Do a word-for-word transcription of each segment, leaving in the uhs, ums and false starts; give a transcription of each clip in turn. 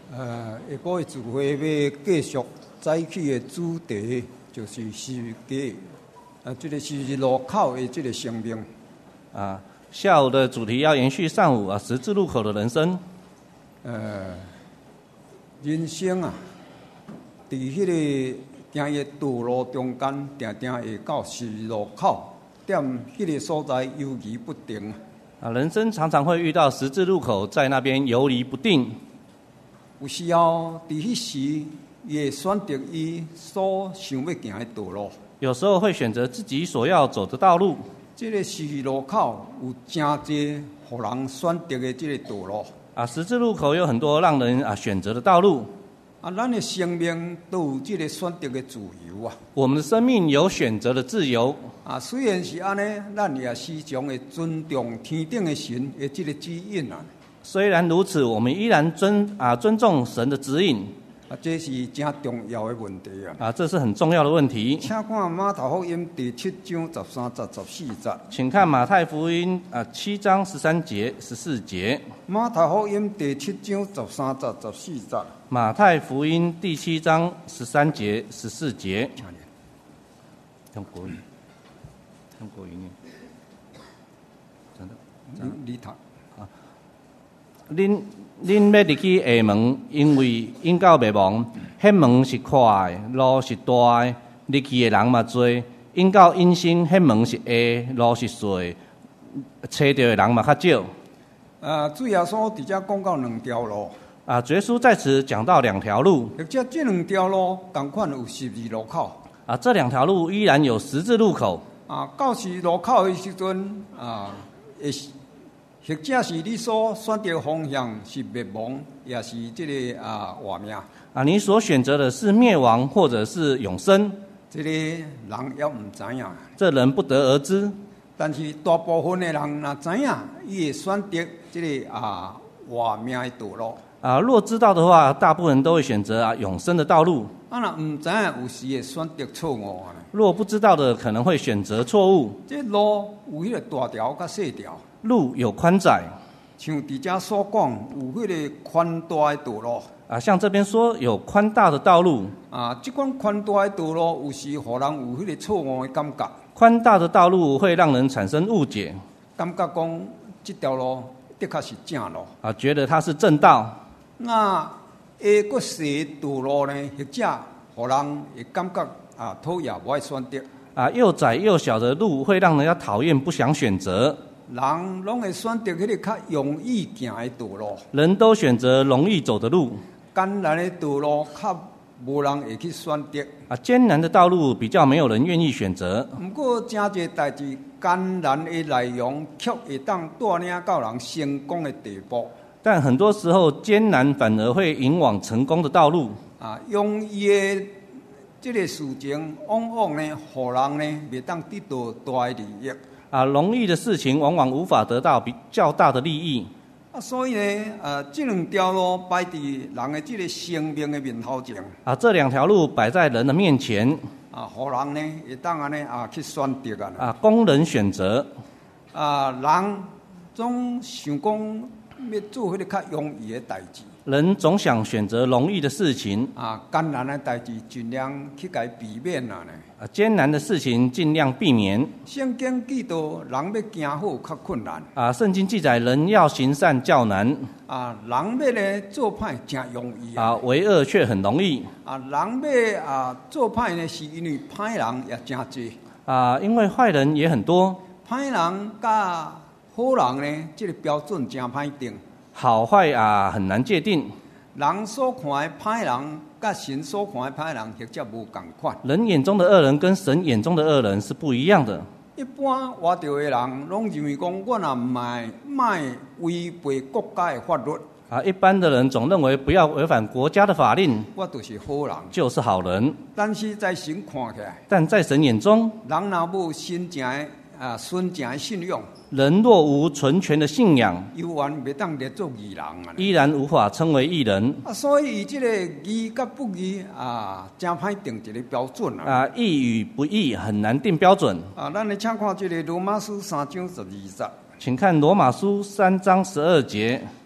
呃，下晡的聚会要继续早起的主题，就是十字架，啊，这个十字路口的这个生命。 啊，下午的主题要延续上午啊，十字路口的人生。 呃，人生啊，伫迄个行嘅道路中间，定定会到十字路口，踮迄个所在犹豫不定。 啊，人生常常会遇到十字路口，在那边游离不定。 有时候，伫迄时，伊会选择伊所想要行的道路。 有时候会选择自己所要走的道路。 这个十字路口有真侪互人选择的这个道路。 啊，十字路口有很多让人啊选择的道路。 啊，咱的生命都有这个选择的自由啊。 我们的生命有选择的自由。 啊，虽然是安尼，咱也时常会尊重天顶的神的这个指引啊。 虽然如此，我们依然尊啊尊重神的指引。 啊，这是真重要的问题啊！ 啊，这是很重要的问题。 请看马太福音第七章十三节、十四节。 请看马太福音啊七章十三节、十四节。 马太福音第七章十三节、十四节。 马太福音第七章十三节、十四节。用国语，用国语念。真的， 你你读。 恁恁要入去下门，因为因到灭亡，迄门是宽的，路是大的，入去的人嘛多；因到阴森，迄门是狭，路是细，找到的人嘛较少。 啊，主耶稣伫遮讲到两条路。 啊，主耶稣在此讲到两条路。 或者这两条路同款有十字路口。 啊，这两条路依然有十字路口。 啊，到十字路口的时阵，啊，会。或者是你所选择方向是灭亡，也是这个啊活命。 啊，你所选择的是灭亡，或者是永生， 这个人也唔知影。 这人不得而知。 但是大部分的人若知影，伊会选择这个啊活命的道路。 啊，若知道的话，大部分人都会选择啊永生的道路。 啊，若唔知影，有时会选择错误。 若不知道的，可能会选择错误。 这路有迄个大条甲细条。 路有宽窄， 像伫遮所讲，有迄个宽大的道路啊，像这边说有宽大的道路啊，这款宽大的道路有时互人有迄个错误的感觉。 宽大的道路会让人产生误解， 感觉讲这条路的确是正路啊，觉得它是正道。 那下个细道路呢，或者互人会感觉啊讨厌，不爱选择啊，又窄又小的路会让人家讨厌，不想选择。 人拢会选择迄个较容易行的道路， 人都选择容易走的路， 艰难的道路较无人会去选择。 啊，艰难的道路比较没有人愿意选择。 不过，真侪代志艰难的内容，却会当带领到人成功的地步。 但很多时候，艰难反而会引往成功的道路。 啊，用伊的这个事情，往往呢，互人呢，袂当得到大的利益。 啊，容易的事情往往无法得到比较大的利益。 啊，所以呢，呃，这两条路摆伫人的这个生命的面头前。 啊，这两条路摆在人的面前。 啊，互人呢会当安尼啊去选择啊。 啊，供人选择。 啊，人总想讲要做迄个较容易的代志。 人总想选择容易的事情。 啊，艰难的代志尽量去甲伊避免啊呢。 啊，艰难的事情尽量避免。 圣经记到人要行好较困难。 啊，圣经记载人要行善较难。 啊，人要呢做歹真容易啊。 啊，为恶却很容易。 啊，人要啊做歹呢，是因为歹人也真多。 啊，因为坏人也很多。 歹人甲好人呢，这个标准真歹定。 好坏啊很难界定。 人所看的歹人，甲神所看的歹人，或者无同款。 人眼中的恶人跟神眼中的恶人是不一样的。 一般活着的人，拢认为讲，我若卖卖违背国家的法律。 啊，一般的人总认为不要违反国家的法令， 我就是好人， 就是好人。 但是在神看起来， 但在神眼中， 人若无真正的啊纯正的信仰， 人若无纯全的信仰， 犹原袂当列做义人啊， 依然无法称为义人。 啊，所以这个义甲不义啊，真歹定一个标准啊。 啊，义与不义很难定标准。 啊，咱来请看这个罗马书三章十二节。 请看罗马书三章十二节。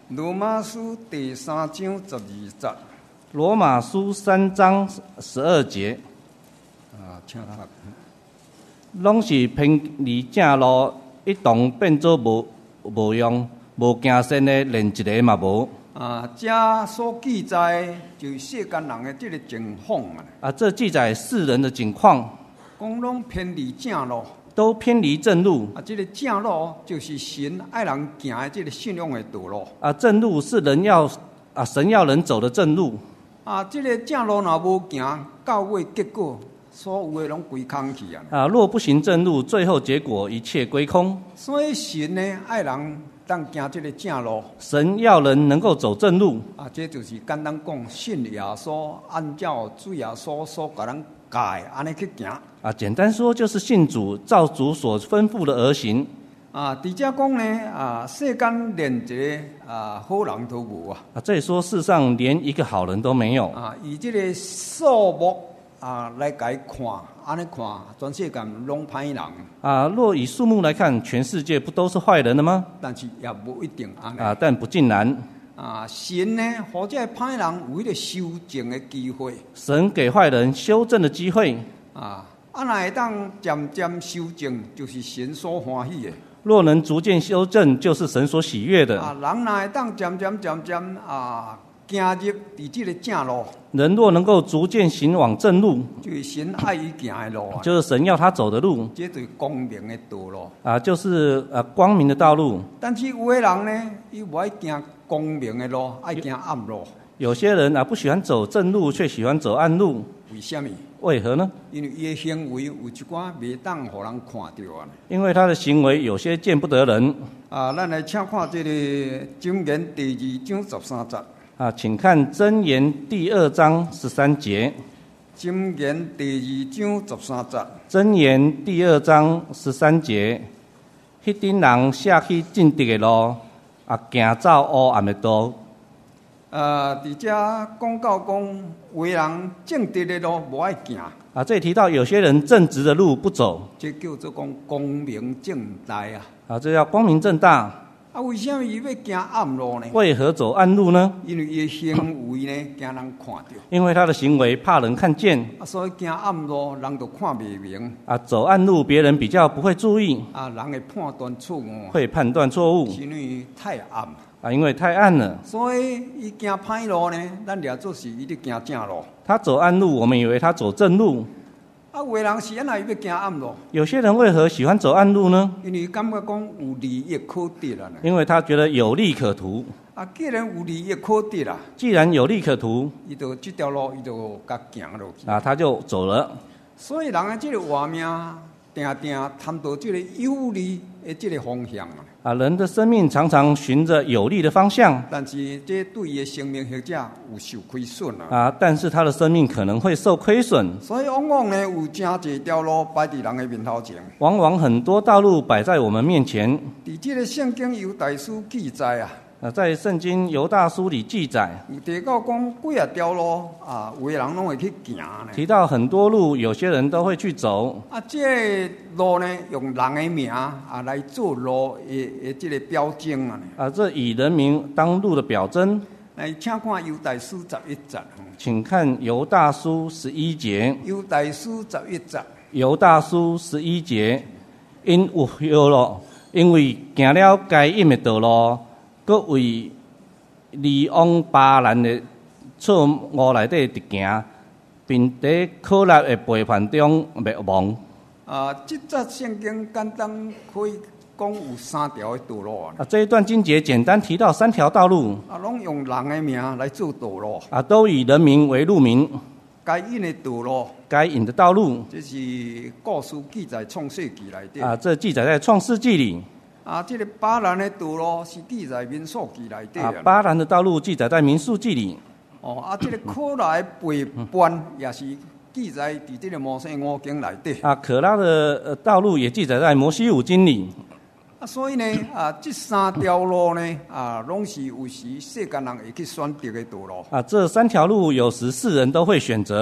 罗马书第三章十二节。 罗马书三章十二节。 啊，请读。 拢是偏离正路，一同变做无无用、无行善的，连一个嘛无。 啊，这所记载就是世间人的这个情况啊。 啊，这记载世人的景况， 讲拢偏离正路， 都偏离正路。 啊，这个正路就是神爱人行的这个信仰的道路。 啊，正路是人要啊，神要人走的正路。 啊，这个正路若无行，到尾结果。所有的拢归空去啊！ 啊，若不行正路，最后结果一切归空。 所以神呢，爱人当行这个正路。 神要人能够走正路。 啊，这就是简单讲，信耶稣，按照主耶稣所给人教的，安尼去行。 啊，简单说就是信主，照主所吩咐的而行。 啊，伫遮讲呢，啊，世间连一个啊好人都无啊！ 啊，这里说世上连一个好人都没有。 啊，以这个数目。啊，来解看，安尼看，全世界拢歹人。 啊，若以数目来看，全世界不都是坏人的吗？ 但是也无一定安尼。 啊，但不尽然。 啊，神呢，或者歹人有迄个修正的机会。 神给坏人修正的机会。 啊，啊，若会当渐渐修正，就是神所欢喜的。 若能逐渐修正，就是神所喜悦的。 啊，人若会当渐渐渐渐啊。行入伫这个正路， 人若能够逐渐行往正路， 就是神爱伊行的路啊， 就是神要他走的路， 这就是光明的道路啊，就是呃光明的道路。 但是有的人呢，伊无爱行光明的路，爱行暗路。 有些人啊不喜欢走正路，却喜欢走暗路， 为什么？ 为何呢？ 因为伊的行为有一寡袂当互人看到啊。 因为他的行为有些见不得人。 啊，咱来请看这个箴言第二章十三节。 啊，请看箴言第二章十三节。 箴言第二章十三节。 箴言第二章十三节，迄等人下去正直的路，啊，行走黑暗的道。 呃，伫遮讲到讲，为人正直的路无爱行。 啊，这里提到有些人正直的路不走， 这叫做讲光明正大啊。 啊，这叫光明正大。 啊，为什么伊要行暗路呢？ 为何走暗路呢？ 因为伊的行为呢，惊人看到。 因为他的行为怕人看见。 啊，所以行暗路，人就看袂明。 啊，走暗路，别人比较不会注意。 啊，人会判断错误。 会判断错误。 因为太暗。 啊，因为太暗了。 所以伊行歹路呢，咱掠做是伊伫行正路。 他走暗路，我们以为他走正路。 啊，有的人是安那要行暗路。 有些人为何喜欢走暗路呢？ 因为感觉讲有利益可得啦。 因为他觉得有利可图。 啊，既然有利益可得啦， 既然有利可图， 伊就这条路伊就甲行落去。 啊，他就走了。 所以人的这个活命，定定谈到这个有利的这个方向啊。 啊，人的生命常常循着有利的方向， 但是这对伊的生命或者有受亏损啊。 啊，但是他的生命可能会受亏损。 所以往往呢，有真侪条路摆伫人的面头前。 往往很多道路摆在我们面前。 伫这个圣经犹大书记载啊。 啊，在圣经犹大书里记载， 有提到讲几啊条路啊，有的人拢会去行呢。 提到很多路，有些人都会去走。 啊，这个路呢，用人的名啊来做路的的这个标证啊。 啊，这以人名当路的表征。 来，请看犹大书十一节。 请看犹大书十一节。 犹大书十一节。 犹大书十一节，因有许路，因为行了该隐的道路。佮为离往巴兰的错误内底直行，并在可辣的背叛中灭亡。 啊，这则圣经简单可以讲有三条的道路啊。 啊，这一段经节简单提到三条道路。 啊，拢用人的名来做道路。 啊，都以人名为路名。 该隐的道路。 该隐的道路。 这是故事记载创世纪内底。 啊，这记载在创世纪里。 啊，这个巴兰的道路是记在民数记内底啊，巴兰的道路记载在民数记里。 哦，啊，这个可拉的背叛也是记载伫这个摩西五经内底。 啊，可拉的道路也记载在摩西五经里。 啊，所以呢，啊，这三条路呢，啊，拢是有时世间人会去选择的道路。 啊，这三条路有时世人都会选择。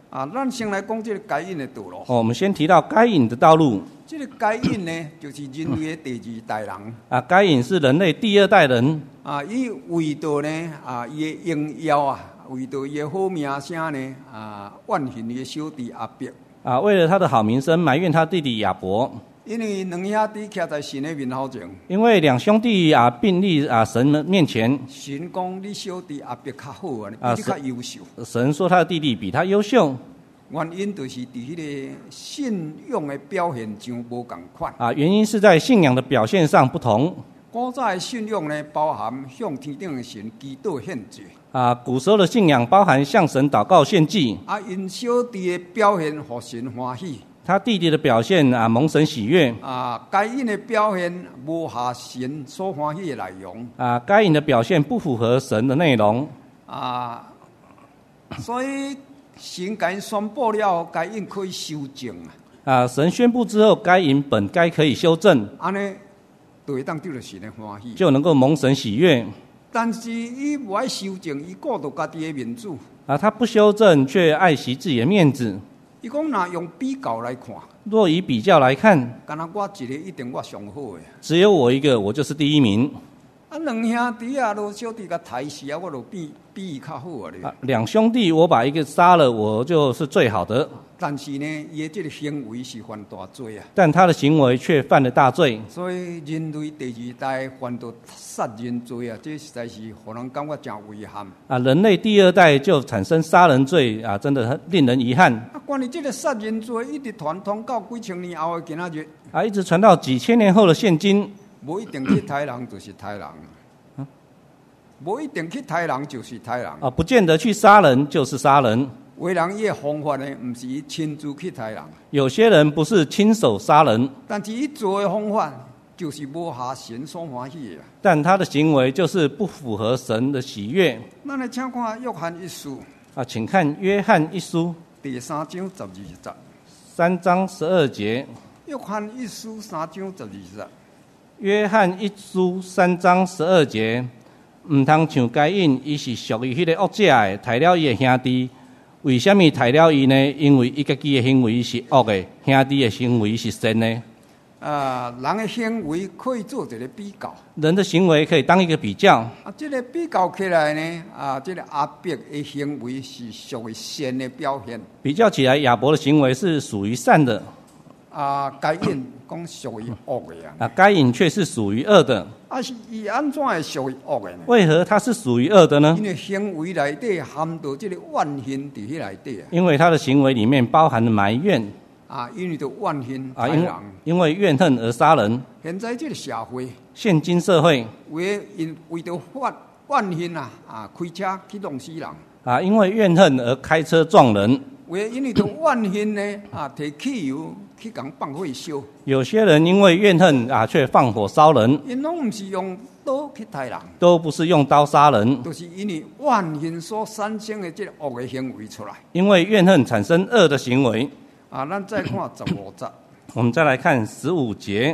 啊，咱先来讲这个该隐的道路。 哦，我们先提到该隐的道路。 这个该隐呢，就是人类的第二代人。 啊，该隐是人类第二代人。 啊，伊为着呢，啊，伊的荣耀啊，为着伊的好名声呢，啊，怨恨伊的小弟亚伯。 啊，为了他的好名声，埋怨他弟弟亚伯。 因为两兄弟徛在神的面头前。 因为两兄弟啊并立啊神面前。 神讲你小弟亚伯较好啊，比你较优秀。 神说他的弟弟比他优秀。 原因就是伫迄个信仰的表现上无共款。 啊，原因是在信仰的表现上不同。 古早的信仰呢，包含向天顶的神祈祷献祭。 啊，古时候的信仰包含向神祷告献祭。 啊，因小弟的表现，互神欢喜。 他弟弟的表现啊，蒙神喜悦。 啊，该隐的表现无合神所欢喜的内容。 啊，该隐的表现不符合神的内容。啊， 所以。神该宣布了，该隐可以修正啊！ 啊，神宣布之后，该隐本该可以修正， 安尼就会当得到神的欢喜， 就能够蒙神喜悦。 但是伊无爱修正，伊顾到家己的面子。 啊，他不修正，却爱惜自己的面子。 伊讲若用比较来看， 若以比较来看， 敢若我一个一定我上好的， 只有我一个，我就是第一名。 啊，两兄弟啊，都小弟甲抬死啊，我就比比伊较好啊！ 啊，两兄弟，我把一个杀了，我就是最好的。 但是呢，伊的这个行为是犯大罪啊！ 但他的行为却犯了大罪。 所以人类第二代犯到杀人罪啊，这实在是让人感觉真遗憾。 啊，人类第二代就产生杀人罪啊，真的很令人遗憾。 啊，关于这个杀人罪，一直传统到几千年后的今仔日。 啊，一直传到几千年后的现今。 无一定去杀人就是杀人，啊，无一定去杀人就是杀人。 啊，不见得去杀人就是杀人。 有人伊的方法呢，唔是伊亲自去杀人。 有些人不是亲手杀人， 但是伊做的方法就是无合神所欢喜的。 但他的行为就是不符合神的喜悦。 咱来请看约翰一书。 啊，请看约翰一书第三章十二节。 三章十二节。 约翰一书三章十二节。 约翰一书三章十二节，唔通像该隐，伊是属于迄个恶者的，杀了伊的兄弟。为什么杀了伊呢？因为伊家己的行为是恶的，兄弟的行为是善的。 啊，人的行为可以做一个比较。 人的行为可以当一个比较。 啊，这个比较起来呢，啊，这个亚伯的行为是属于善的表现。 比较起来，亚伯的行为是属于善的。 啊，该隐讲属于恶的啊！ 啊，该隐却是属于恶的。 啊，是伊安怎会属于恶的呢？ 为何他是属于恶的呢？ 因为行为内底含到这个怨恨伫迄内底啊。 因为他的行为里面包含了埋怨。 啊，因为着怨恨啊， 杀人。 因为怨恨而杀人。 现在这个社会， 现今社会为因为着怨怨恨啊啊，开车去弄死人。 啊，因为怨恨而开车撞人。 为因为着怨恨呢啊，摕汽油去共放火烧。 有些人因为怨恨啊，却放火烧人。 因拢唔是用刀去杀人， 都不是用刀杀人， 都是因为怨恨所产生的这个恶的行为出来。 因为怨恨产生恶的行为。 啊，咱再看十五节。 我们再来看十五节。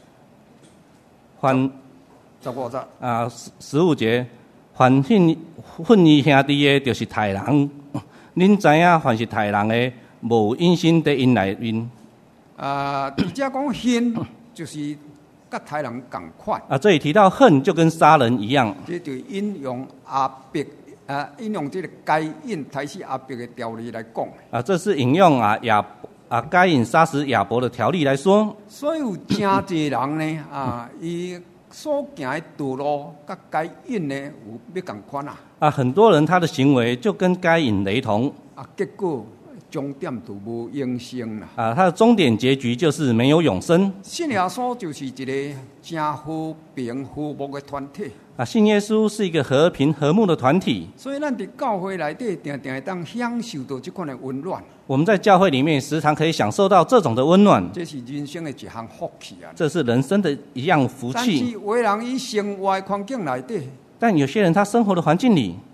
还十五节啊，十十五节，凡恨恨伊兄弟的，就是杀人。恁知影，凡是杀人的，无因心在因内面。 啊，而且讲恨就是甲杀人共款。 啊，这里提到恨就跟杀人一样。 这就引用亚伯啊，引用这个该隐杀死亚伯的条例来讲。 啊，这是引用啊亚啊该隐杀死亚伯的条例来说。 所以有真侪人呢啊，伊所行的道路，甲该隐呢有要共款啊。 啊，很多人他的行为就跟该隐雷同。 啊，结果终点就无永生啦。 啊，他的终点结局就是没有永生。 信耶稣就是一个真和平和睦的团体。 啊，信耶稣是一个和平和睦的团体。 所以咱伫教会内底，定定会当享受到这款的温暖。 我们在教会里面时常可以享受到这种的温暖。 这是人生的一项福气啊！ 这是人生的一样福气。 但是，有的人以生活的环境内底， 但有些人他生活的环境里，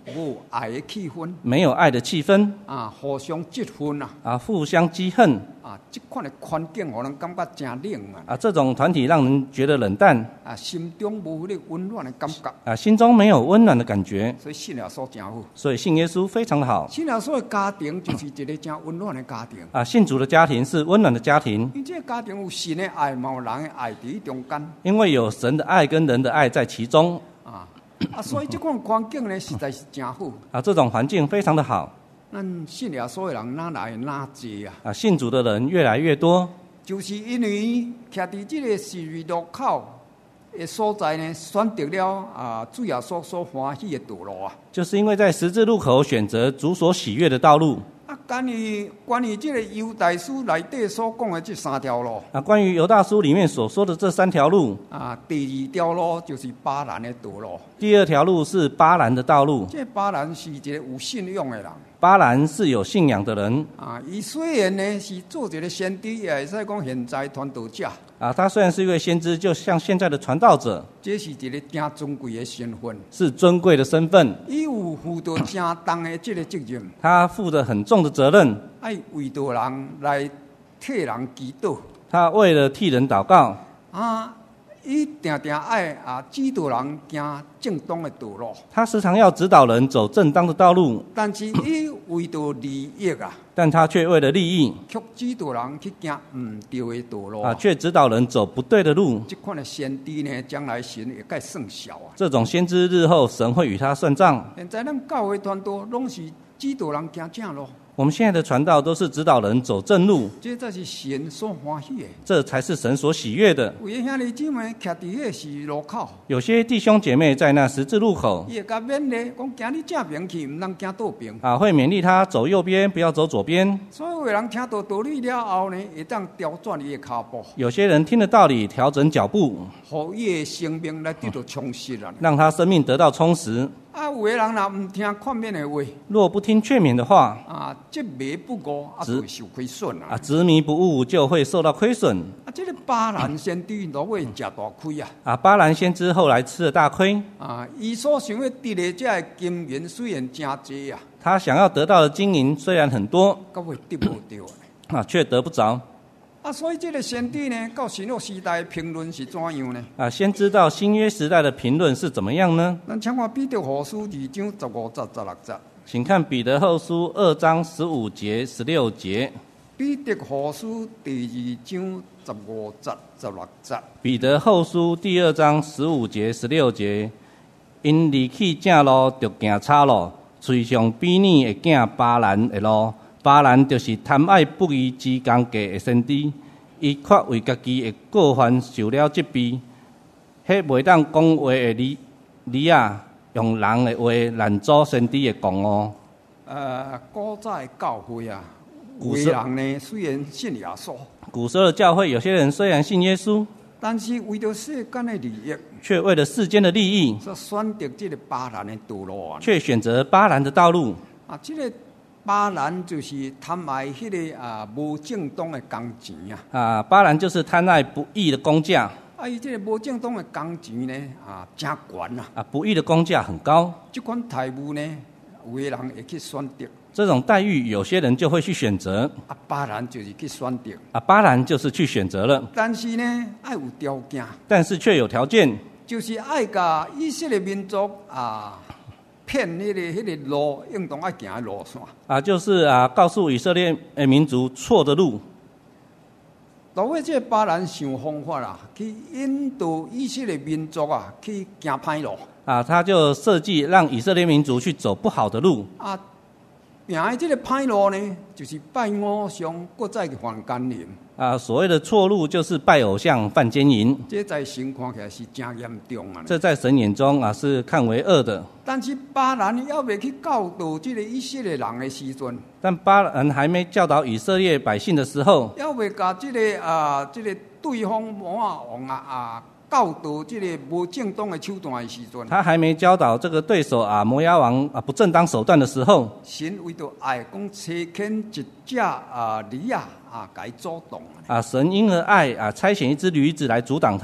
无爱的气氛没有爱的气氛啊，互相激愤啊啊，互相积恨啊，这款的环境，互人感觉真冷啊啊，这种团体让人觉得冷淡啊，心中无迄个温暖的感觉啊，心中没有温暖的感觉， 所以信耶稣真好。 所以信耶稣非常的好信耶稣的家庭就是一个真温暖的家庭啊，信主的家庭是温暖的家庭， 因为这个家庭有神的爱，嘛有人的爱伫中间因为有神的爱跟人的爱在其中啊啊，所以这款环境呢，实在是真好。 啊，这种环境非常的好咱信耶稣的人哪来哪济啊？ 啊，信主的人越来越多， 就是因为徛伫这个十字路口的所在呢，选择了啊主耶稣所欢喜的道路啊。 就是因为在十字路口选择主所喜悦的道路啊，关于关于这个犹大书内底所讲的这三条路啊。关于犹大书里面所说的这三条路啊，第二条路就是巴兰的道路。 第二条路是巴兰的道路， 这巴兰是一个有信仰的人巴兰是有信仰的人啊。伊虽然呢是做一个先知，也会使讲现在传道者啊。他虽然是一位先知，就像现在的传道者， 这是一个真尊贵的身份， 是尊贵的身份。 伊有负到真重的这个责任， 他负着很重的责任， 爱为着人来替人祈祷他为了替人祷告啊。伊定定爱啊指导人行正当的道路， 他时常要指导人走正当的道路， 但是伊为着利益啊， 但他却为了利益却指导人去行唔对的道路啊，却指导人走不对的路。 这款的先知呢，将来神会该算小啊。 这种先知日后神会与他算账。 现在咱教会传道拢是指导人行正路， 我们现在的传道都是指导人走正路， 这才是神所欢喜的。 这才是神所喜悦的。 有的兄弟姊妹徛伫迄个十字路口， 有些弟兄姐妹在那十字路口伊会甲勉励，讲行你正边去，唔通行倒边。 啊，会勉励他走右边，不要走左边。 所有的人听到道理了后呢，会当调转伊的脚步， 有些人听了道理，调整脚步， 互伊的生命来得到充实啊。 让他生命得到充实。 啊，有的人若唔听劝勉的话， 若不听劝勉的话啊，这迷不悟，啊，就会受亏损啊。 啊，执迷不悟就会受到亏损啊，这个巴兰先知都会食大亏啊。 啊。巴兰先知后来吃了大亏啊，伊所想要得的这个金银虽然真济啊， 他想要得到的金银虽然很多搁会得无到啊，却得不着啊。所以这个先知呢，到新约时代的评论是怎样呢？ 啊。先知道新约时代的评论是怎么样呢？ 咱请看彼得后书二章十五节、十六节。 请看彼得后书二章十五节、十六节。 彼得后书第二章十五节、十六节。 彼得后书第二章十五节、十六节，因离弃正路，就行岔路，随上比拟的囝巴兰的路。巴兰就是贪爱不义之工价的先知，伊却为家己的过犯受了责备。迄袂当讲话的李李亚，用人的话拦阻先知的讲哦。 呃，古早的教会啊，有的古时人呢虽然信耶稣， 古时候的教会，有些人虽然信耶稣， 但是为着世间的利益， 却为了世间的利益， 所选择这个巴兰的道路啊。 却选择巴兰的道路。 啊，这个巴兰就是贪爱迄个啊无正当的工钱啊。 啊，巴兰就是贪爱不义的工价。 啊，伊这个无正当的工钱呢，啊，真悬啊！ 啊，不义的工价很高。 这款待遇呢，有的人会去选择。 这种待遇，有些人就会去选择。 啊，巴兰就是去选择。 啊，巴兰就是去选择了， 但是呢，爱有条件， 但是却有条件， 就是爱甲以色列民族啊骗迄、那个迄、那个路，应当爱行的路线。 啊，就是啊，告诉以色列的民族错的路。 到尾这个巴兰想方法啦，去引导以色列民族啊去行歹路。 啊，他就设计让以色列民族去走不好的路。 啊，行的这个歹路呢，就是拜偶像，搁再犯奸淫。 啊，所谓的错路就是拜偶像、犯奸淫。 这在神看起来是真严重啊！ 这在神眼中啊是看为恶的。 但是巴兰要未去教导这个以色列人的时阵， 但巴兰还没教导以色列百姓的时候， 要未甲这个啊，这个对方摩亚王啊啊教导这个无正当的手段的时阵， 他还没教导这个对手啊摩押王啊不正当手段的时候， 神为着爱讲差遣一只啊驴啊啊，甲伊阻挡啊，神因而爱啊差遣一只驴子来阻挡他。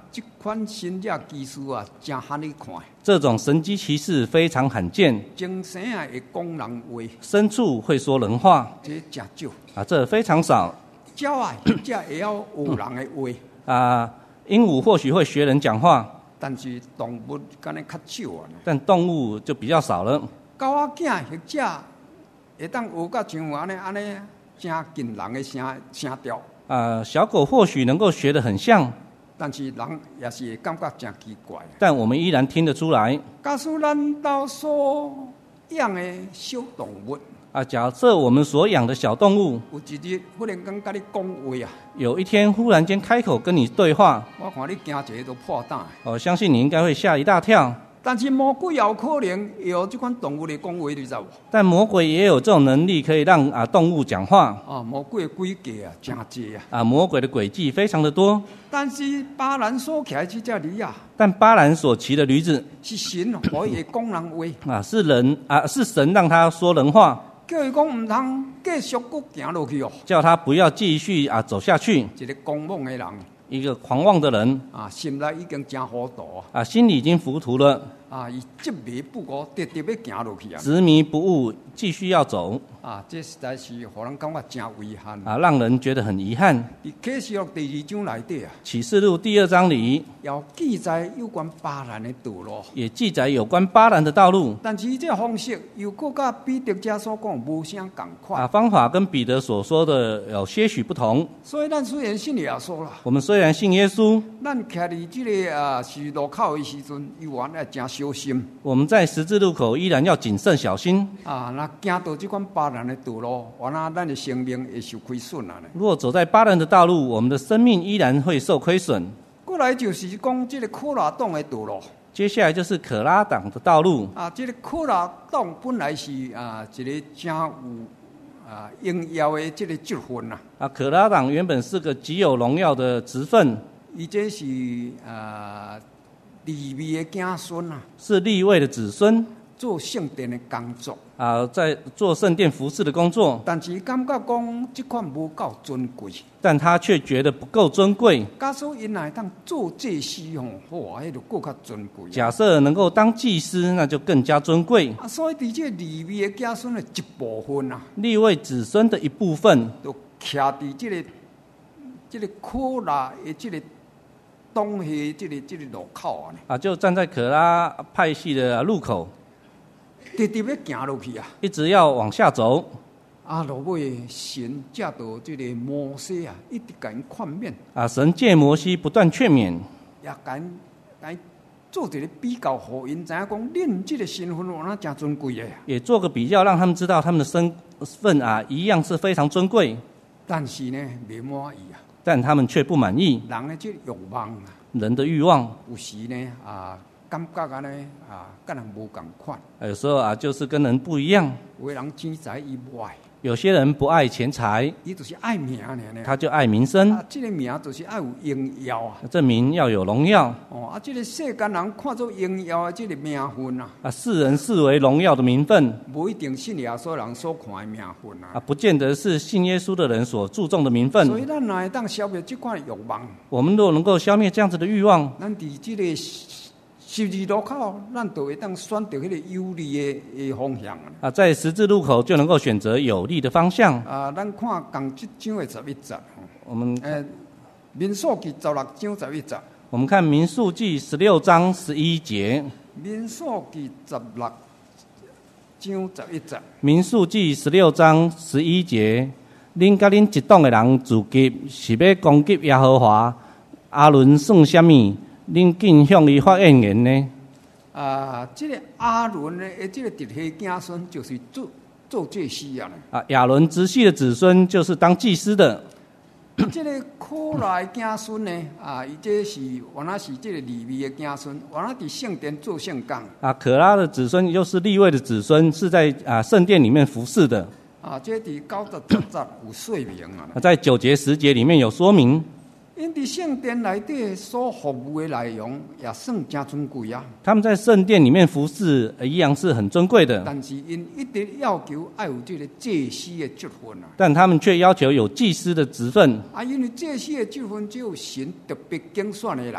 这款神迹奇事啊，真罕你看。 这种神迹奇事非常罕见， 精神啊会讲人话， 牲畜会说人话这真少。 啊，这非常少鸟啊，这会晓学人的话， 啊。鹦鹉或许会学人讲话， 但是动物敢若较少啊。 但动物就比较少了。 狗仔囝或者会当学到像安尼安尼真近人的声声调。 啊，小狗或许能够学得很像， 但是人也是会感觉真奇怪。 但我们依然听得出来。 假使咱兜所养的小动物， 啊，假设我们所养的小动物， 有一日忽然间甲你讲话啊， 有一天忽然间开口跟你对话， 我看你惊一个都破胆。 我相信你应该会吓一大跳。 但是魔鬼也有可能会有这款动物的讲话，你知无？ 但魔鬼也有这种能力，可以让啊动物讲话。 啊，魔鬼的诡计啊，真多啊！ 啊，魔鬼的诡计非常的多。 但是巴兰所骑这只驴啊， 但巴兰所骑的驴子是神可以讲人话， 啊，是人啊，是神让他说人话， 叫伊讲唔通继续搁行落去哦。 叫他不要继续啊走下去。 一个狂妄的人一个狂妄的人啊，心内已经真糊涂啊！ 啊，心里已经糊涂了。 啊，伊执迷不悟，直直要行落去啊！ 执迷不悟，继续要走啊，这实在是互人感觉真遗憾啊，让人觉得很遗憾。 伫启示录第二章内底啊， 启示录第二章里有记载有关巴兰的道路， 也记载有关巴兰的道路。 但是这方式又搁甲彼得家所讲无啥共款啊，方法跟彼得所说的有些许不同。 所以咱虽然信耶稣啦， 我们虽然信耶稣， 咱徛伫这个啊是路口的时阵，依然要真小心。 我们在十字路口依然要谨慎小心。 啊，那行到这款巴兰的道路，完了咱的生命会受亏损啊！ 如果走在巴兰的道路，我们的生命依然会受亏损。 过来就是讲这个科拉党的道路。 接下来就是可拉党的道路。 啊，这个科拉党本来是啊一个真有啊荣耀的这个职分呐。 啊，可拉党原本是个极有荣耀的职分， 伊这是啊利未的子孙啊， 是利未的子孙， 做圣殿的工作啊，在做圣殿服侍的工作。 但是感觉讲这款无够尊贵， 但他却觉得不够尊贵。 假使因来当做祭司吼，哇，迄就更较尊贵。 假设能够当祭司，那就更加尊贵。 啊，所以伫这利未的子孙的一部分啊， 利未子孙的一部分， 就徛伫这个这个科拉的这个东西这个这个路口啊， 啊，就站在可拉派系的路口， 直直要行落去啊， 一直要往下走。 啊，落尾神借到这个摩西啊，一直甲因劝勉啊，神借摩西不断劝勉， 也甲因甲因做一个比较，互因知影讲，恁这个身份有哪真尊贵的啊。 也做个比较，让他们知道他们的身份啊，一样是非常尊贵。 但是呢，未满意啊， 但他们却不满意。 人的这个欲望啊， 人的欲望有时呢啊，感觉安尼啊，跟人无共款。 有时候啊，就是跟人不一样。 有的人钱财以外， 有些人不爱钱财， 伊就是爱名呢。 他就爱名声。 啊，这个名就是爱有荣耀啊。 这名要有荣耀。 哦，啊，这个世间人看做荣耀的这个名分啊， 啊，世人视为荣耀的名分， 不一定信耶稣人所看的名分啊。 啊，不见得是信耶稣的人所注重的名分。 所以咱来当消灭这款欲望。 我们若能够消灭这样子的欲望， 咱伫这个十字路口，咱就会当选择迄个有利的的方向啊。 啊，在十字路口就能够选择有利的方向。 啊，咱看共这章的十一节， 我们呃，民数记十六章十一节。 我们看民数记十六章十一节。 民数记十六章十一节。 民数记十六章十一节，恁甲恁一党的人自结，是要攻击耶和华。阿伦算什么？恁竟向伊发怨言呢？ 啊，这个阿伦的这个直系子孙就是做做祭司啊。 啊，亚伦直系的子孙就是当祭司的。 这个可拉的子孙呢，啊，伊这是原来是这个利未的子孙，原来伫圣殿做圣工。 啊，可拉的子孙又是利未的子孙，是在啊圣殿里面服侍的。 啊，这伫九十十节有说明啊。 在九节十节里面有说明。 因伫圣殿内底所服务的内容也算真尊贵啊。 他们在圣殿里面服侍，一样是很尊贵的。 但是因一直要求要有这个祭司的职分啊。 但他们却要求有祭司的职分。 啊，因为祭司的职分只有神特别拣选的人。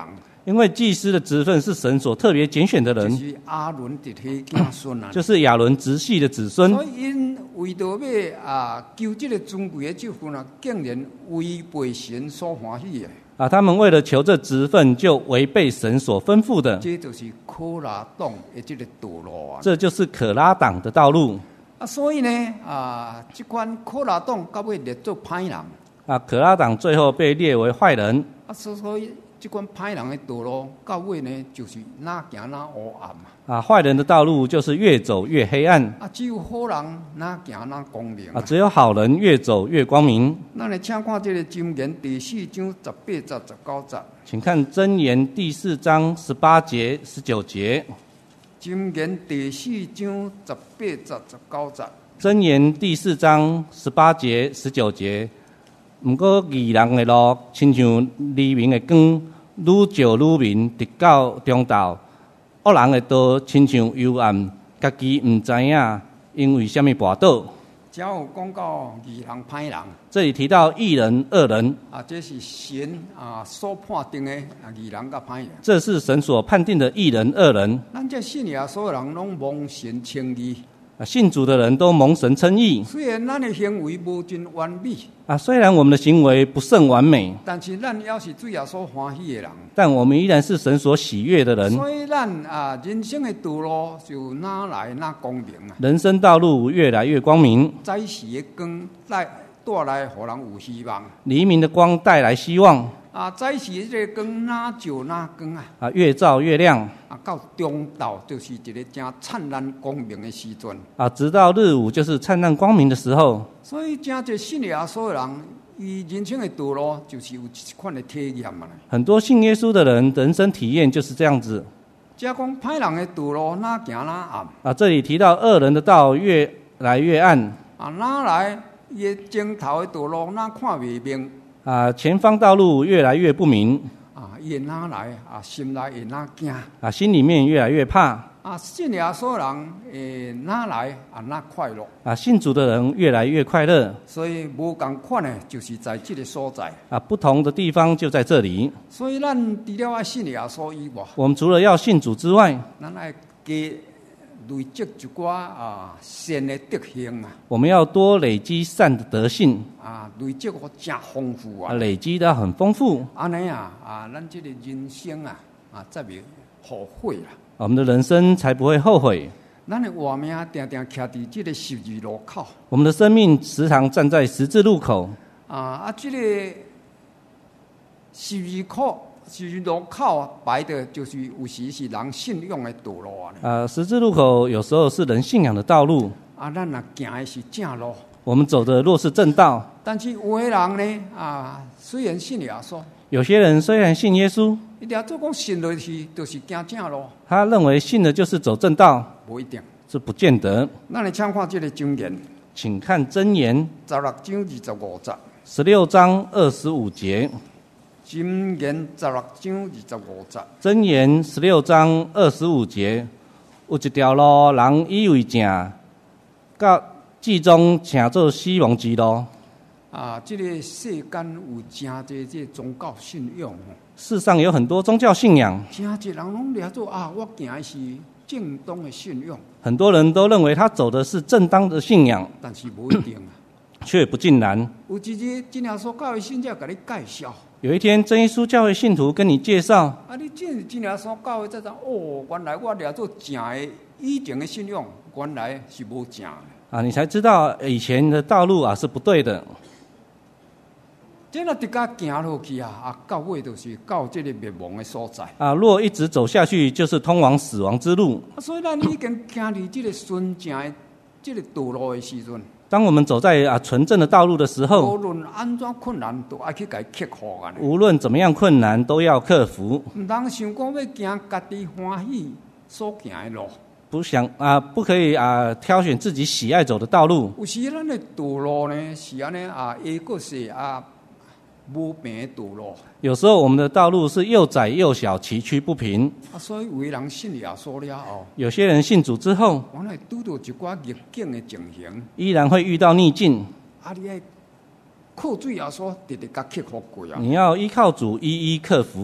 因为祭司的职分是神所特别拣选的就人， 是亚伦直系子孙啊。 就是亚伦直系的子孙。 所以因为着要啊救这个尊贵的救赎呢，竟然违背神所欢喜的。 啊，他们为了求这职分，就违背神所吩咐的， 这就是可拉党的这个道路啊。 这就是可拉党的道路。 啊，所以呢，啊，这款可拉党到尾列做歹人。 啊，可拉党最后被列为坏人。 啊，所以这款歹人的道路到尾呢，就是哪行哪黑暗嘛。 啊，坏人的道路就是越走越黑暗。 啊，只有好人哪行哪光明啊，只有好人越走越光明。 咱来请看这个箴言第四章十八节、十九节。 请看箴言第四章十八节、十九节。 箴言第四章十八节、十九节。 箴言第四章十八节、十九节。毋过义人的路，亲像黎明的光，愈照愈明，直到中昼。恶人的道，亲像幽暗，家己毋知影，因为什么跋倒。 只有讲到义人、歹人。 这里提到义人、恶人， 啊，这是神啊所判定的啊义人甲歹人。 这是神所判定的义人、恶人。 咱这信耶稣的人拢蒙神称义。 啊，信主的人都蒙神称义。 虽然咱的行为无尽完美， 啊，虽然我们的行为不甚完美， 但是咱也是对耶稣欢喜的人。 但我们依然是神所喜悦的人。 所以咱啊人生的道路就哪来哪光明啊！ 人生道路越来越光明， 早时的光带带来互人有希望。 黎明的光带来希望。 啊，早时这个光哪照哪光啊！ 啊，越照越亮。 啊，到中昼就是一个真灿烂光明的时阵。 啊，直到日午就是灿烂光明的时候。 所以，真侪信耶稣的人，伊人生的道路就是有一款的体验嘛。 很多信耶稣的人，人生体验就是这样子。 只讲歹人的道路哪行哪暗。 啊，这里提到恶人的道越来越暗。 啊，哪来伊的前头的道路哪看袂明。 啊，前方道路越来越不明。 啊，伊哪来啊，心内会哪惊。 啊，心里面越来越怕。 啊，信耶稣的人诶，哪来啊哪快乐。 啊，信主的人越来越快乐。 所以无共款的，就是在这个所在。 啊，不同的地方就在这里。 所以咱除了爱信耶稣以外， 我们除了要信主之外， 咱爱加累积一寡啊善的德行啊。 我们要多累积善的德性。 啊，累积我真丰富啊。 啊，累积得很丰富。 安尼啊啊，咱这个人生啊啊，才袂后悔啦。 我们的人生才不会后悔。 咱的活命定定徛伫这个十字路口。 我们的生命时常站在十字路口。 啊啊，这个十字口。十字路口摆的就是有时是人信仰的道路啊。 呃，十字路口有时候是人信仰的道路。 啊，咱若行的是正路。 我们走的若是正道。 但是有的人呢，啊，虽然信耶稣， 有些人虽然信耶稣， 伊俩做讲信落去就是行正路。 他认为信的就是走正道， 不一定， 这不见得。 咱来请看这个箴言， 请看箴言十六章二十五节。 十六章二十五节。 箴言十六章二十五节。 箴言十六章二十五节，有一条路，人以为正，到至终成做死亡之路。 啊，这个世间有真侪这宗教信仰， 世上有很多宗教信仰， 真侪人拢了做啊，我行的是正当的信仰。 很多人都认为他走的是正当的信仰， 但是不一定啊， 却不尽然。 有一日真耶稣教会信者甲你介绍。 有一天，真耶稣教会信徒跟你介绍， 啊，你真真耶稣教会才知哦，原来我了做正的以前的信仰，原来是无正的。 啊，你才知道以前的道路啊是不对的。 这若直甲行落去啊，啊，到尾就是到这个灭亡的所在。 啊，若一直走下去，就是通往死亡之路。 啊，所以咱已经行入这个纯正的这个道路的时阵， 当我们走在啊纯正的道路的时候， 无论安怎困难，都爱去甲伊克服啊。 无论怎么样困难，都要克服。 唔通想讲要行家己欢喜所行的路。 不想啊，不可以啊，挑选自己喜爱走的道路。 有时咱的道路呢是安尼啊，下个是啊无平的道路。 有时候我们的道路是又窄又小，崎岖不平。 啊，所以有的人信耶稣了后， 有些人信主之后， 往来拄到一寡逆境的情形， 依然会遇到逆境。 啊，你爱靠主耶稣直直甲克服过啊。 你要依靠主一一克服。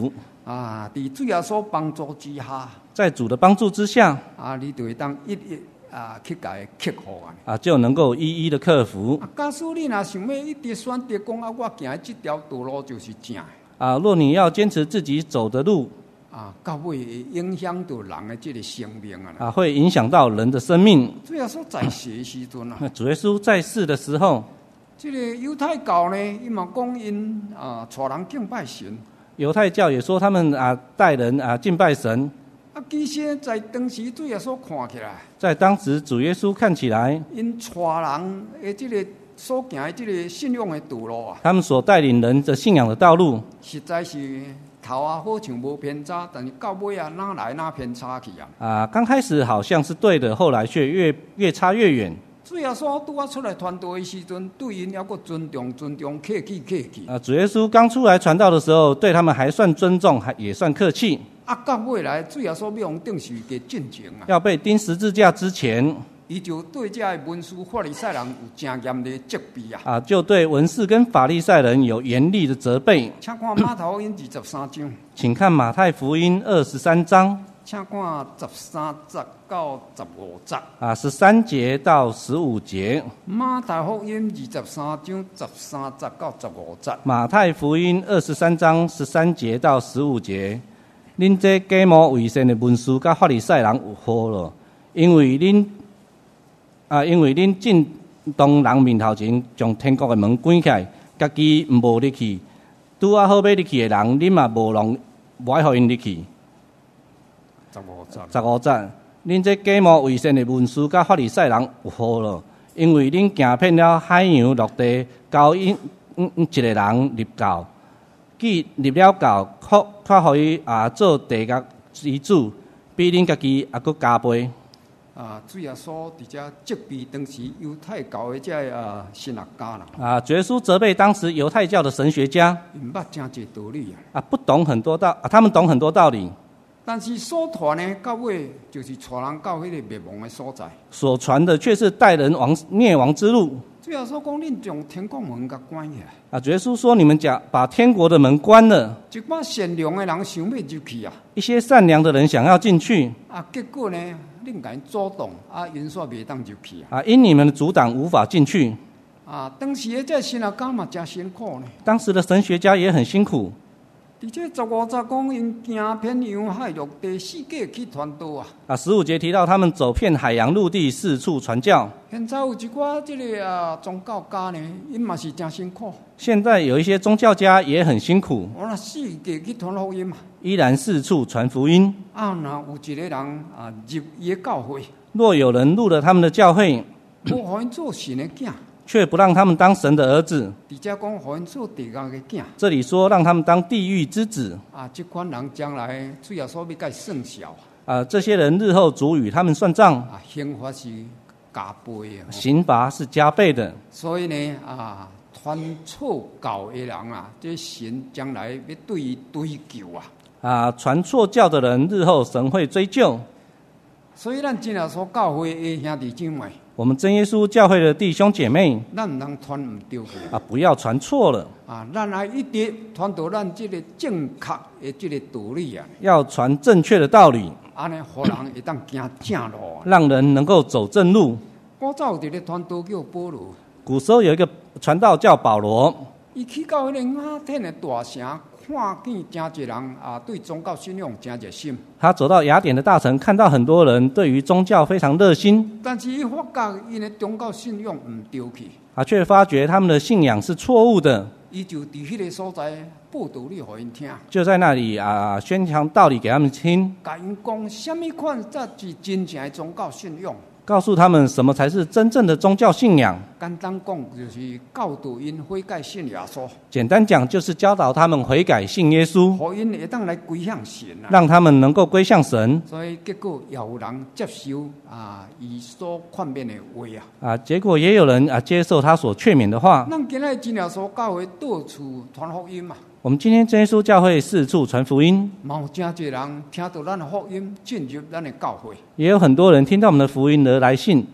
啊，伫主耶稣帮助之下， 在主的帮助之下， 啊，你就会当一一啊去甲伊克服啊。 啊，就能够一一的克服。 啊，假使你若想要一直选择讲啊，我行的这条道路就是正的。 啊，若你要坚持自己走的路， 啊，到尾会影响到人的这个生命啊！ 啊，会影响到人的生命。 主耶稣在世的时阵啊， 主耶稣在世的时候， 这个犹太教呢，伊嘛讲因啊，带人敬拜神。 犹太教也说他们啊带人啊敬拜神。 啊，其实在当时主耶稣看起来， 在当时主耶稣看起来， 因带人的这个所行的这个信仰的道路啊， 他们所带领人的信仰的道路， 实在是头啊好像无偏差，但是到尾啊哪来哪偏差去啊！ 啊，刚开始好像是对的，后来却越越差越远。 主耶稣拄啊出来传道的时阵，对因还阁尊重、尊重、客气、客气。 啊，主耶稣刚出来传道的时候，对他们还算尊重，还也算客气。 啊，到尾来主耶稣要用定时给进前啊， 要被钉十字架之前， 伊就对这些文士法利赛人有真严厉的责备啊！ 啊，就对文士跟法利赛人有严厉的责备。 请看马太福音二十三章， 请看马太福音二十三章。 请看十三节到十五节。 啊，十三节到十五节。 马太福音二十三章十三节到十五节。 马太福音二十三章十三节到十五节。恁这假冒为善的文士甲法利赛人有祸了，因为恁啊，因为恁进当人面头前，将天国的门关起来，家己无入去，拄啊好要入去的人，恁嘛无让无爱互因入去。 十五节。 十五节，恁这假冒为善的文士甲法利赛人有祸了，因为恁行遍了海洋陆地，交因嗯一个人入教，既入了教，却却互伊啊做地角之主，比恁家己还佫加倍。 啊，主耶稣伫遮责备当时犹太教的这啊神学家啦。 啊，主耶稣责备当时犹太教的神学家， 因捌真济道理啊。 啊，不懂很多道，啊，他们懂很多道理， 但是所传呢，到尾就是带人到迄个灭亡的所在。 所传的却是带人亡灭亡之路。 主耶稣讲，恁将天国门甲关起来。 啊，主耶稣说：“你们讲把天国的门关了。” 一般善良的人想要入去啊， 一些善良的人想要进去， 啊，结果呢，恁甲因阻挡，啊，因煞袂当入去啊。 啊，因你们的阻挡无法进去。 啊，当时的这神学家嘛真辛苦呢。 当时的神学家也很辛苦。 而且十五节讲，因行遍洋海陆地四界去传道啊。 啊，十五节提到他们走遍海洋陆地，四处传教。 现在有一寡这个啊宗教家呢，因嘛是真辛苦。 现在有一些宗教家也很辛苦， 我那四界去传福音嘛。 依然四处传福音。 啊，若有一个人啊入伊的教会， 若有人入了他们的教会， 无互因做神的囝， 却不让他们当神的儿子， 而且讲互因做地狱的囝。 这里说让他们当地狱之子。 啊，这款人将来主耶稣要甲伊算小。 啊，这些人日后主与他们算账， 啊，刑罚是加倍的。 刑罚是加倍的。 所以呢，啊，传错教的人啊，这神将来要对伊追究啊。 啊，传错教的人，日后神会追究。 所以咱真耶稣教会的兄弟姐妹， 我们真耶稣教会的弟兄姐妹， 咱唔通传唔对去啊，不要传错了。 啊，咱来一直传到咱这个正确的这个道理啊， 要传正确的道理， 安尼互人会当行正路啊。 让人能够走正路。 古早有一个传道叫保罗， 古时候有一个传道叫保罗， 伊去到迄个雅典的大城，看见真侪人啊对宗教信仰真热心。 他走到雅典的大城，看到很多人对于宗教非常热心， 但是伊发觉因的宗教信仰唔对去， 啊，却发觉他们的信仰是错误的， 伊就伫迄个所在报道理互因听， 就在那里啊宣传道理给他们听， 甲因讲什么款才是真正的宗教信仰。 告诉他们什么才是真正的宗教信仰。 简单讲就是教导因悔改信耶稣， 简单讲就是教导他们悔改信耶稣， 互因会当来归向神啊。 让他们能够归向神。 所以结果也有人接受啊伊所劝勉的话啊。 啊，结果也有人啊接受他所劝勉的话。 咱今日真耶稣教会到处传福音嘛。 我们今天真耶稣教会四处传福音， 嘛有真侪人听到咱的福音进入咱的教会， 也有很多人听到我们的福音而来信。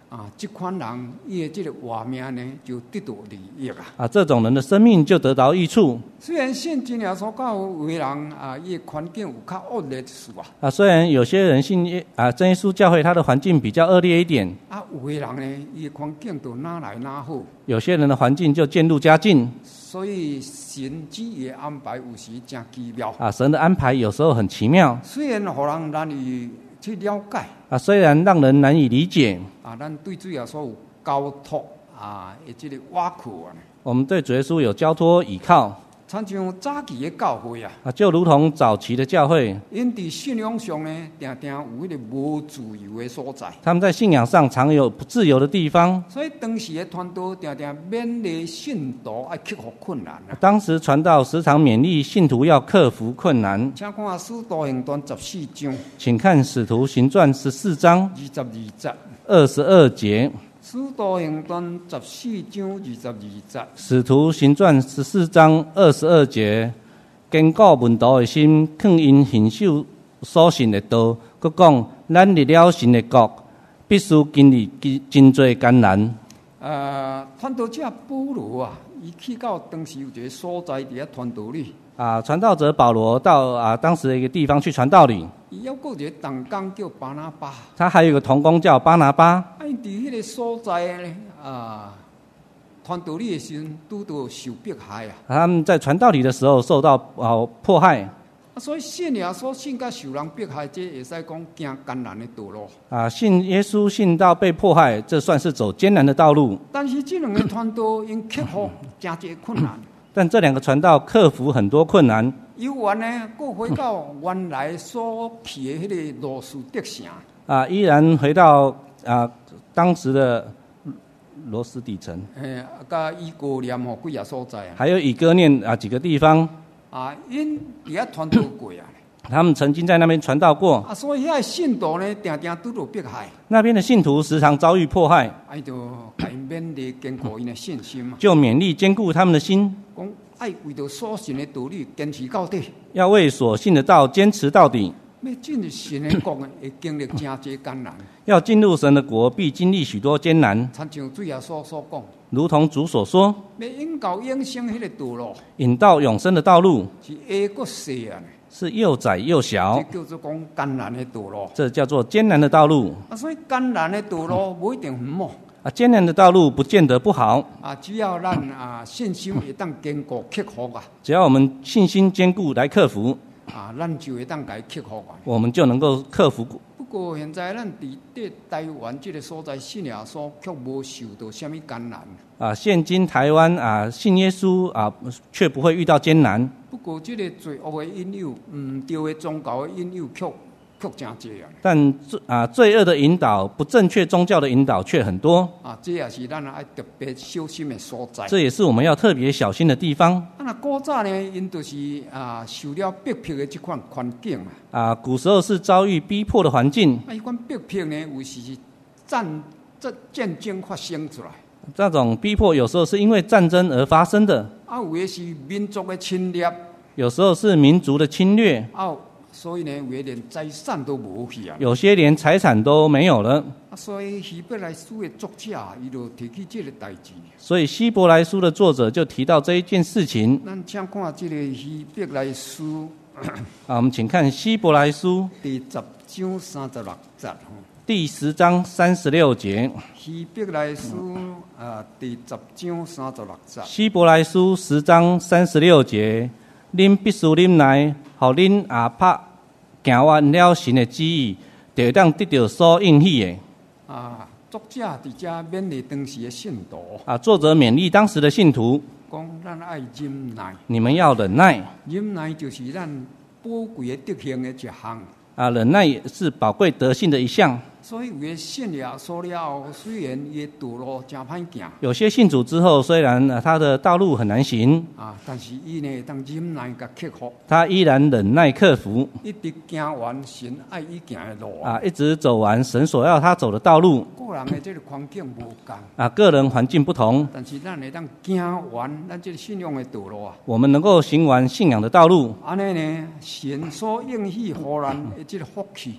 啊，这款人伊的这个活命呢，就得到利益啊。 啊，这种人的生命就得到益处。 虽然信真耶稣教有的人啊，伊的环境有较恶劣的事啊。 啊，虽然有些人信耶啊真耶稣教会，他的环境比较恶劣一点。 啊，有的人呢，伊的环境都哪来哪好。 有些人的环境就渐入佳境。 所以神旨意的安排有时真奇妙。 啊，神的安排有时候很奇妙。 虽然互人难以去了解。 啊，虽然让人难以理解。 啊，咱对主耶稣有交托啊，的这个挖苦啊。 我们对主耶稣有交托倚靠。 参像早期的教会啊， 啊，就如同早期的教会， 因伫信仰上呢，常常有迄个无自由的所在。 他们在信仰上常有不自由的地方， 所以当时的传道常常勉励信徒要克服困难啊。 当时传道时常勉励信徒要克服困难。 请看《使徒行传》十四章， 请看《使徒行传》十四章二十二节。 二十二节。 使徒行传十四章二十二节。 使徒行传十四章二十二节，坚固门徒的心，劝因信守所信的道。佮讲，咱入了神的国，必须经历真多艰难。 呃，传道者保罗啊，伊去到当时有一个所在伫遐传道里。 啊，传道者保罗到啊当时的一个地方去传道理。 伊还有一个同工叫巴拿巴。 他还有一个同工叫巴拿巴。 啊，因伫迄个所在呢，啊，传道理的时阵，拄到受迫害啊。 他们在传道理的时候受到啊迫害。 啊，所以信耶稣信甲受人迫害，这会使讲行艰难的道路。 啊，信耶稣信到被迫害，这算是走艰难的道路。 但是这两个传道因克服真侪困难。 但这两个传道克服很多困难。 有缘呢，佫回到原来所去的迄个罗斯德城。 啊，依然回到啊当时的罗斯底城。 诶，甲伊哥念吼几啊所在啊。 还有以哥念啊几个地方。 啊，因伫遐传道过啊。 他们曾经在那边传道过。 啊，所以遐信徒呢，常常拄到迫害。 那边的信徒时常遭遇迫害。 啊，就甲因勉励坚固因的信心嘛。 就勉励坚固他们的心。 讲爱为着所信的道理坚持到底。 要为所信的道坚持到底。 要进入神的国呢，会经历真侪艰难。 要进入神的国，必经历许多艰难。 参像主耶稣所讲， 如同主所说， 要引到永生迄个道路， 引到永生的道路是矮个细啊， 是又窄又小， 这叫做讲艰难的道路。 这叫做艰难的道路。 啊，所以艰难的道路不一定唔好。 啊，艰难的道路不见得不好。 啊，只要咱啊信心会当坚固克服啊， 只要我们信心坚固来克服， 啊，咱就会当来克服啊。 我们就能够克服。 不过现在咱伫伫台湾这个所在信耶稣，却无受到什么艰难。 啊，现今台湾啊信耶稣啊，却不会遇到艰难。 不过这个罪恶的引诱，唔对的宗教的引诱，却却真侪啊。 但啊，罪恶的引导、不正确宗教的引导却很多。 啊，这也是咱爱特别小心的所在。 这也是我们要特别小心的地方。 啊，那古早呢，因就是啊受了逼迫的这款环境啊。 啊，古时候是遭遇逼迫的环境。 啊，一款逼迫呢，有时是战这战争发生出来。 这种逼迫有时候是因为战争而发生的。 啊，有的是民族的侵略。 有时候是民族的侵略。 啊。所以呢，有的连财产都无去啊。 有些连财产都没有了。 啊，所以希伯来书的作者，伊就提起这个代志。 所以希伯来书的作者就提到这一件事情。 咱请看这个希伯来书。 啊，我们请看希伯来书第十章三十六节。 第十章三十六节。 希伯来书啊，第十章三十六节。 希伯来书十章三十六节，恁必须忍耐，互恁也拍。行完了神的旨意，就会当得到所应许的。 啊，作者伫遮勉励当时的信徒。 啊，作者勉励当时的信徒， 讲咱爱忍耐。 你们要忍耐。 忍耐就是咱宝贵的德行的一项。 啊，忍耐也是宝贵德性的一项。 所以有的信耶稣了，虽然伊的道路真歹行， 有些信主之后，虽然他的道路很难行啊，但是伊呢当忍耐甲克服， 他依然忍耐克服， 一直行完神爱伊行的路啊，一直走完神所要他走的道路。 个人的这个环境无同啊，个人环境不同， 但是咱会当行完咱这个信仰的道路啊， 我们能够行完信仰的道路。 安尼呢，神所应许互咱的这个福气。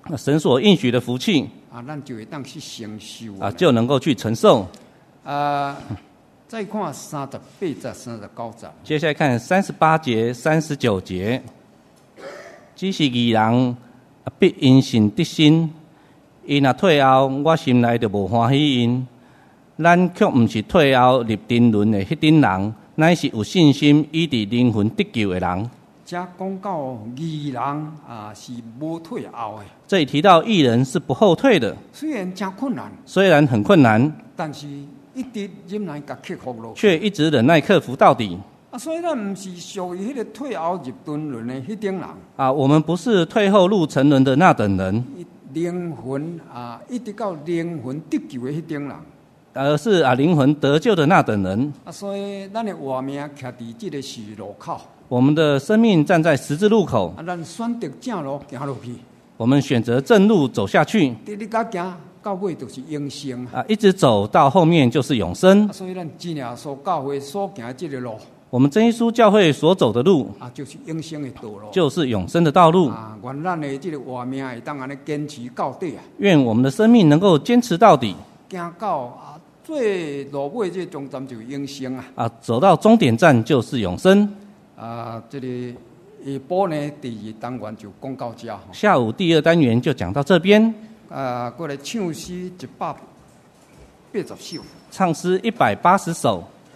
那神所应许的福气啊，咱就会当去承受啊，就能够去承受。 啊，再看三十八节、三十九节。 接下来看三十八节、三十九节，只是义人必因信得生，伊若退后，我心内就无欢喜因。咱却毋是退后入沉沦的迄等人，乃是有信心以致灵魂得救的人。 这讲到义人啊，是无退后的。 这里提到义人是不后退的， 虽然真困难， 虽然很困难， 但是一直忍耐甲克服落去。 却一直忍耐克服到底。 啊，所以咱毋是属于迄个退后入沉沦的迄等人。 啊，我们不是退后入沉沦的那等人， 灵魂啊，一直到灵魂得救的迄等人。 而是啊灵魂得救的那等人。 啊，所以咱的活命徛伫即个十字路口。 我们的生命站在十字路口， 啊，咱选择正路行落去。 我们选择正路走下去。 直直甲行到尾就是永生啊，一直走到后面就是永生。 啊，所以咱真耶稣教会所行的这个路， 我们真耶稣教会所走的路啊，就是永生的道路， 就是永生的道路。 啊，愿咱的这个活命会当安尼坚持到底啊！ 愿我们的生命能够坚持到底。 行到啊，最落尾这终站就是永生啊！ 啊，走到终点站就是永生。 啊，这个下晡呢，第二单元就讲到这。 下午第二单元就讲到这边。 啊，过来唱诗一百八十首， 唱诗一百八十首。